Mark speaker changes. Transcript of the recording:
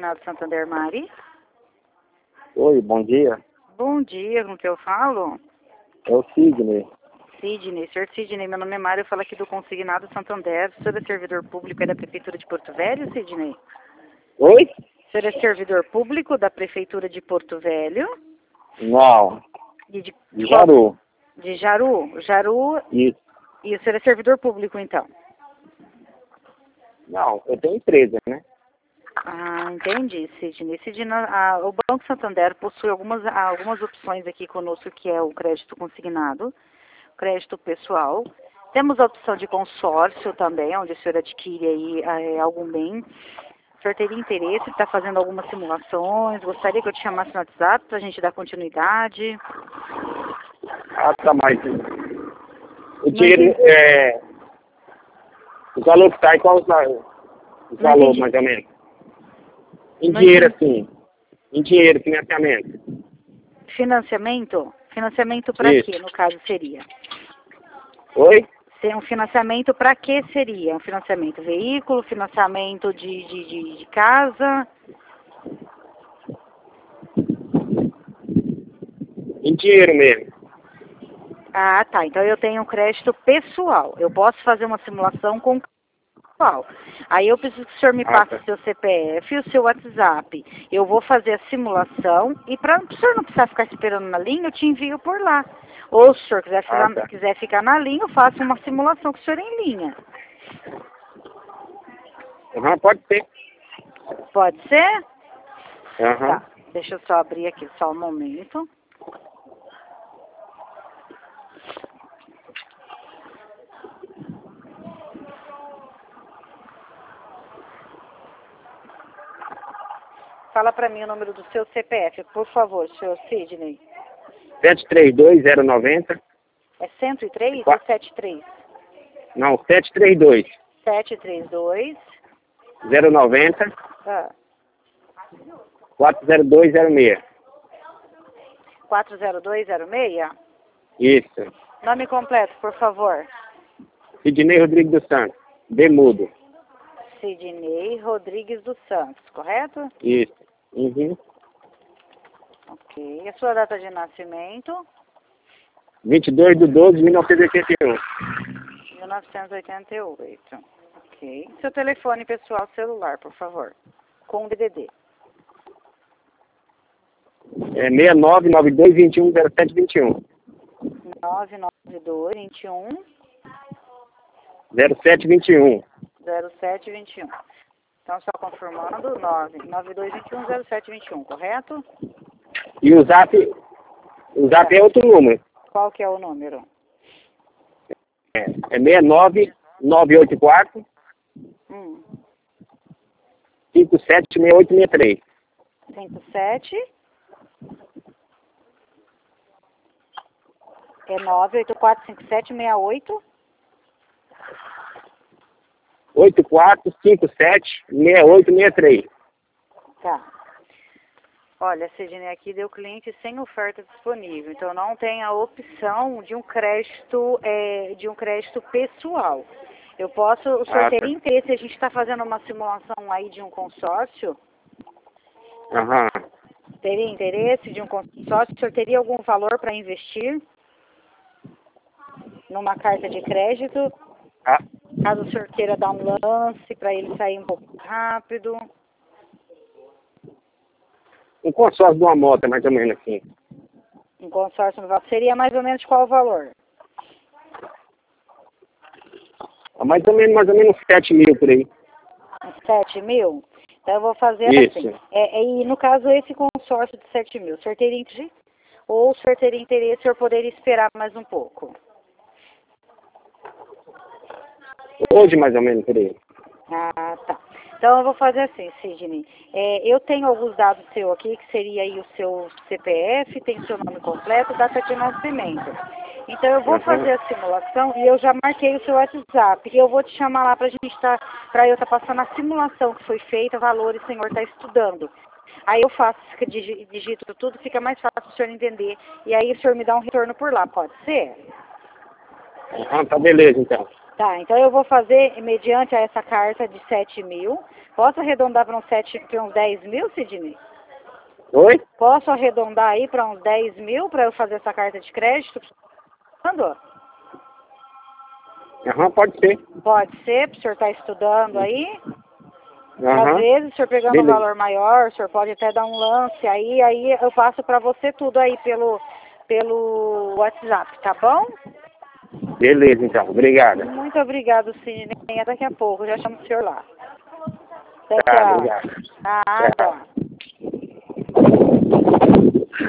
Speaker 1: Consignado Santander, Mari.
Speaker 2: Oi, bom dia.
Speaker 1: Bom dia, com que eu falo?
Speaker 2: É o Sidney.
Speaker 1: Sidney, senhor Sidney, meu nome é Mário, eu falo aqui do Consignado Santander. O senhor é servidor público da Prefeitura de Porto Velho, Sidney?
Speaker 2: Oi?
Speaker 1: O senhor é servidor público da Prefeitura de Porto Velho?
Speaker 2: Não,
Speaker 1: De
Speaker 2: de Jaru.
Speaker 1: De Jaru? Jaru,
Speaker 2: Isso.
Speaker 1: e o senhor é servidor público, então?
Speaker 2: Não, eu tenho empresa, né?
Speaker 1: Ah, entendi, Sidney. Sidney, o Banco Santander possui algumas opções aqui conosco, que é o crédito consignado, crédito pessoal. Temos a opção de consórcio também, onde o senhor adquire aí algum bem. O senhor teria interesse em estar fazendo algumas simulações? Gostaria que eu te chamasse no WhatsApp para a gente dar continuidade?
Speaker 2: Ah, tá, mas o dinheiro o valor que sai, qual o valor, mais ou menos? Em dinheiro, assim. Em dinheiro, financiamento.
Speaker 1: Financiamento? Financiamento para quê, no caso, seria?
Speaker 2: Oi?
Speaker 1: Um financiamento para que seria? Um financiamento veículo, financiamento de casa?
Speaker 2: Em dinheiro mesmo.
Speaker 1: Ah, tá. Então eu tenho um crédito pessoal. Eu posso fazer uma simulação com pessoal. Aí eu preciso que o senhor me passe o seu CPF e o seu WhatsApp. Eu vou fazer a simulação e para o senhor não precisar ficar esperando na linha, eu te envio por lá. Ou se o senhor quiser ficar na linha, eu faço uma simulação com o senhor em linha.
Speaker 2: Pode ser.
Speaker 1: Pode ser?
Speaker 2: Tá.
Speaker 1: Deixa eu só abrir aqui, só um momento. Fala para mim o número do seu CPF, por favor, senhor Sidney.
Speaker 2: 732-090.
Speaker 1: É 103 ou 73?
Speaker 2: Não, 732.
Speaker 1: 732.
Speaker 2: 090. 40206.
Speaker 1: 40206?
Speaker 2: Isso.
Speaker 1: Nome completo, por favor.
Speaker 2: Sidney Rodrigues dos Santos. Demudo.
Speaker 1: Sidney Rodrigues dos Santos, correto?
Speaker 2: Isso. Uhum.
Speaker 1: Ok. A sua data de nascimento?
Speaker 2: 22/12/1981.
Speaker 1: 1988. Ok. Seu telefone pessoal celular, por favor. Com o DDD.
Speaker 2: É 6992210721.
Speaker 1: 99221
Speaker 2: 0721.
Speaker 1: 0721. Então, só confirmando, 99221 correto?
Speaker 2: E o zap é outro número.
Speaker 1: Qual que é o número?
Speaker 2: É 69984 576863.
Speaker 1: 57 é 9845768
Speaker 2: 84576863.
Speaker 1: Tá. Olha, Sidney, aqui deu cliente sem oferta disponível, então não tem a opção de um crédito, pessoal. O senhor teria interesse, a gente está fazendo uma simulação aí de um consórcio? Teria interesse de um consórcio? O senhor teria algum valor para investir numa carta de crédito? Caso o senhor queira dar um lance para ele sair um pouco rápido.
Speaker 2: Um consórcio de uma moto, mais ou menos assim.
Speaker 1: Um consórcio seria mais ou menos qual o valor?
Speaker 2: Mais ou menos 7 mil por aí.
Speaker 1: 7 mil? Então eu vou fazer assim. E no caso, esse consórcio de 7 mil, o senhor teria interesse? Ou o senhor teria interesse, o senhor poderia esperar mais um pouco?
Speaker 2: Hoje, mais ou menos por aí.
Speaker 1: Ah, tá. Então eu vou fazer assim, Sidney. Eu tenho alguns dados seu aqui, que seria aí o seu CPF, tem seu nome completo, data de nascimento. Então eu vou fazer a simulação e eu já marquei o seu WhatsApp. E eu vou te chamar lá para eu estar passando a simulação que foi feita, valores que o senhor está estudando. Aí eu faço, digito tudo, fica mais fácil o senhor entender. E aí o senhor me dá um retorno por lá, pode ser?
Speaker 2: Tá beleza, então.
Speaker 1: Tá, então eu vou fazer, mediante essa carta de 7 mil, posso arredondar para uns 10 mil, Sidney?
Speaker 2: Oi?
Speaker 1: Posso arredondar aí para uns 10 mil para eu fazer essa carta de crédito? Mandou.
Speaker 2: Aham, pode ser.
Speaker 1: Pode ser, o senhor está estudando aí.
Speaker 2: Aham.
Speaker 1: Às vezes, o senhor pegando um
Speaker 2: Beleza.
Speaker 1: valor maior, o senhor pode até dar um lance aí eu passo para você tudo aí pelo WhatsApp, tá bom?
Speaker 2: Beleza, então. Obrigado.
Speaker 1: Muito obrigado, Sidney. Daqui a pouco, já chamo o senhor lá. Tchau,
Speaker 2: Tá,
Speaker 1: tchau.
Speaker 2: obrigado.
Speaker 1: Nada.
Speaker 2: Tchau.